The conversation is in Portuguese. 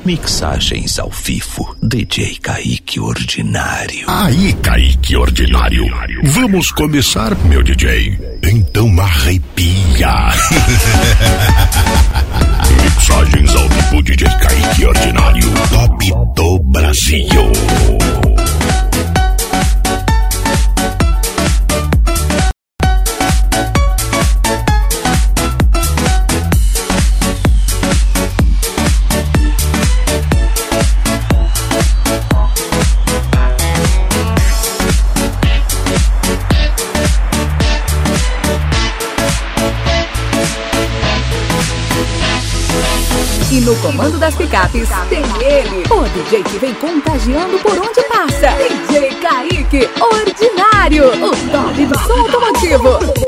Mixagens ao FIFO, DJ Kaique Ordinário. Aí, Kaique Ordinário, vamos começar, meu DJ? Então arrepia. Mixagens ao FIFO, DJ Kaique Ordinário, top do Brasil. E no comando das picapes tem ele, o DJ que vem contagiando por onde passa, DJ Kaique Ordinário, o top do som automotivo.